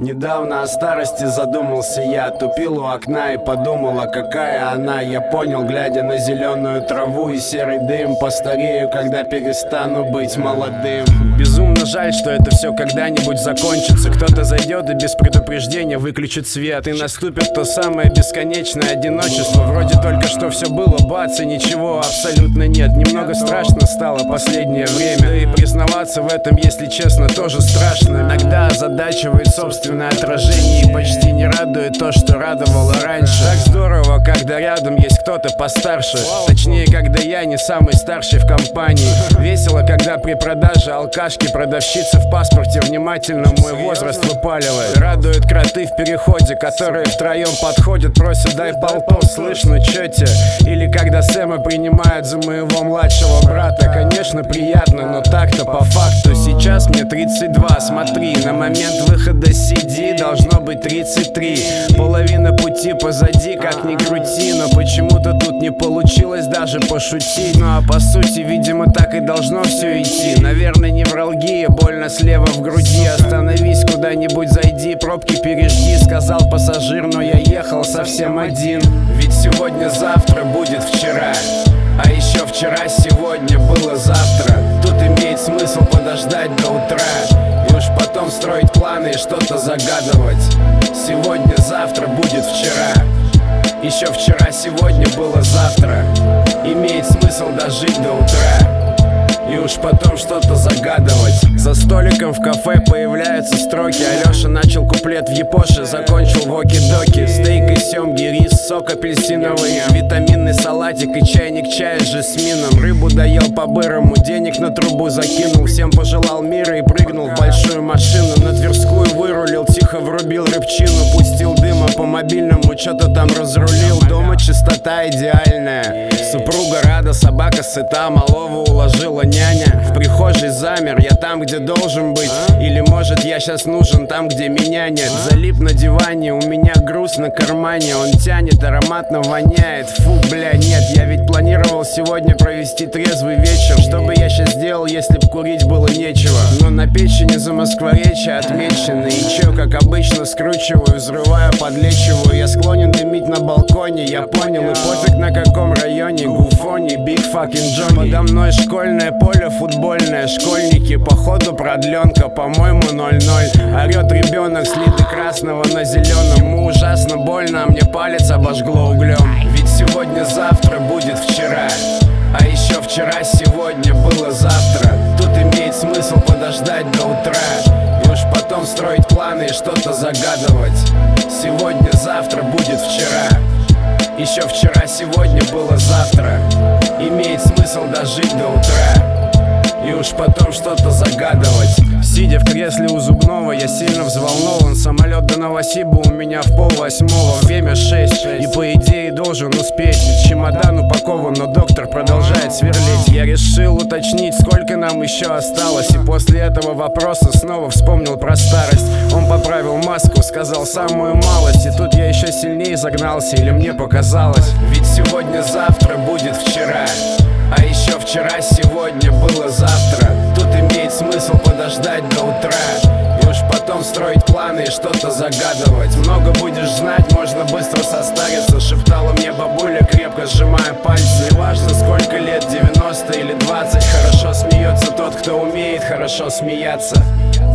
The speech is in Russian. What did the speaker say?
Недавно о старости задумался я, тупил у окна и подумала, какая она. Я понял, глядя на зеленую траву и серый дым, постарею, когда перестану быть молодым. Безумно жаль, что это все когда-нибудь закончится. Кто-то зайдет и без предупреждения выключит свет, и наступит то самое бесконечное одиночество. Вроде только что все было, бац, и ничего абсолютно нет. Немного страшно стало последнее время, да и признаваться в этом, если честно, тоже страшно. Иногда озадачивает собственное отражение, и почти не радует то, что радовало раньше. Так здорово, когда рядом есть кто-то постарше, точнее, когда я не самый старший в компании. Весело, когда при продаже алкашки продавщица в паспорте внимательно мой возраст выпаливает. Радуют кроты в переходе, которые втроем подходят, просят: дай полтос, слышь, ну чё те? Или когда Сэма принимают за моего младшего брата. Конечно, приятно, но так-то по факту. Сейчас мне 32, смотри, на момент выхода CD должно быть 33. Половина пути позади, как ни крути, но почему-то тут не получилось даже пошутить. Ну а по сути, видимо, так и должно все идти. Наверное, невралгия, больно слева в груди. Остановись куда-нибудь, зайди, пробки пережди, сказал пассажир, но я ехал совсем один. Ведь сегодня-завтра будет вчера, а еще вчера сегодня было завтра. Тут имеет смысл подождать до утра и уж потом строить планы и что-то загадывать. Сегодня-завтра будет вчера, еще вчера сегодня было завтра. Имеет смысл дожить до утра и уж потом что-то загадывать. За столиком в кафе появляются строки. Алёша начал куплет в япоше, закончил воки-доки. Стейк и семги, рис, сок апельсиновый, витаминный салатик и чайник чая с жасмином. Рыбу доел по-бырому, денег на трубу закинул, всем пожелал мира и прыгнул в большую машину. На Тверскую вырулил, тихо врубил рыбчину, пустил дыма по мобильному, что-то там разрулил. Дома чистота идеальная, супруга рада, собака сыта, малого уложила няня. В прихожей замер, я там, где должен быть. Или может я сейчас нужен там, где меня нет. Залип на диване, у меня груз на кармане. Он тянет, ароматно воняет. Фу, бля, нет, я ведь планировал сегодня провести трезвый вечер. Что бы я сейчас сделал, если б курить было нечего? Но на печени за Москворечье отмечены. И чё, как обычно, скручиваю, взрываю, подлечиваю. Я склонен дымить на балконе, я понял. И пофиг на каком районе, Гуфони, Биг факин Джонни. Подо мной школьное поле футбольное, школьники, походу продленка, по-моему 0-0. Орет ребенок, слитый красного на зеленом. Ему ужасно больно, а мне палец обожгло углем. Ведь сегодня-завтра будет вчера, а еще вчера сегодня было завтра. Тут имеет смысл подождать до утра и уж потом строить планы и что-то загадывать. Сегодня-завтра будет вчера, еще вчера сегодня было завтра. Имеет смысл дожить до утра и уж потом что-то загадывать. Сидя в кресле у зубного, я сильно взволнован. Самолет до Новосиба у меня в 7:30, время 6, и по идее должен успеть. Чемодан упакован, но доктор продолжает сверлить. Я решил уточнить, сколько нам еще осталось, и после этого вопроса снова вспомнил про старость. Он поправил маску, сказал самую малость, и тут я еще сильнее загнался, или мне показалось. Ведь сегодня-завтра будет вчера, а еще вчера сегодня было завтра. Тут имеет смысл подождать до утра и уж потом строить планы и что-то загадывать. Много будешь знать, можно быстро состариться, шептала мне бабуля, крепко сжимая пальцы. Неважно сколько лет, 90 или 20, хорошо смеется тот, кто умеет хорошо смеяться.